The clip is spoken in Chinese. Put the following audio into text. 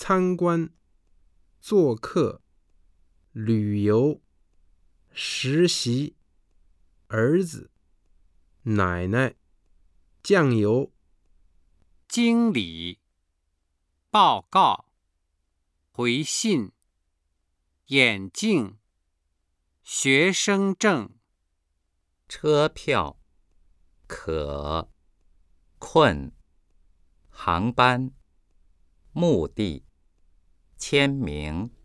参观、做客、旅游、实习、儿子、奶奶、酱油、 经理、报告、回信、眼镜、学生证、 车票、可、困、航班、目的、签名。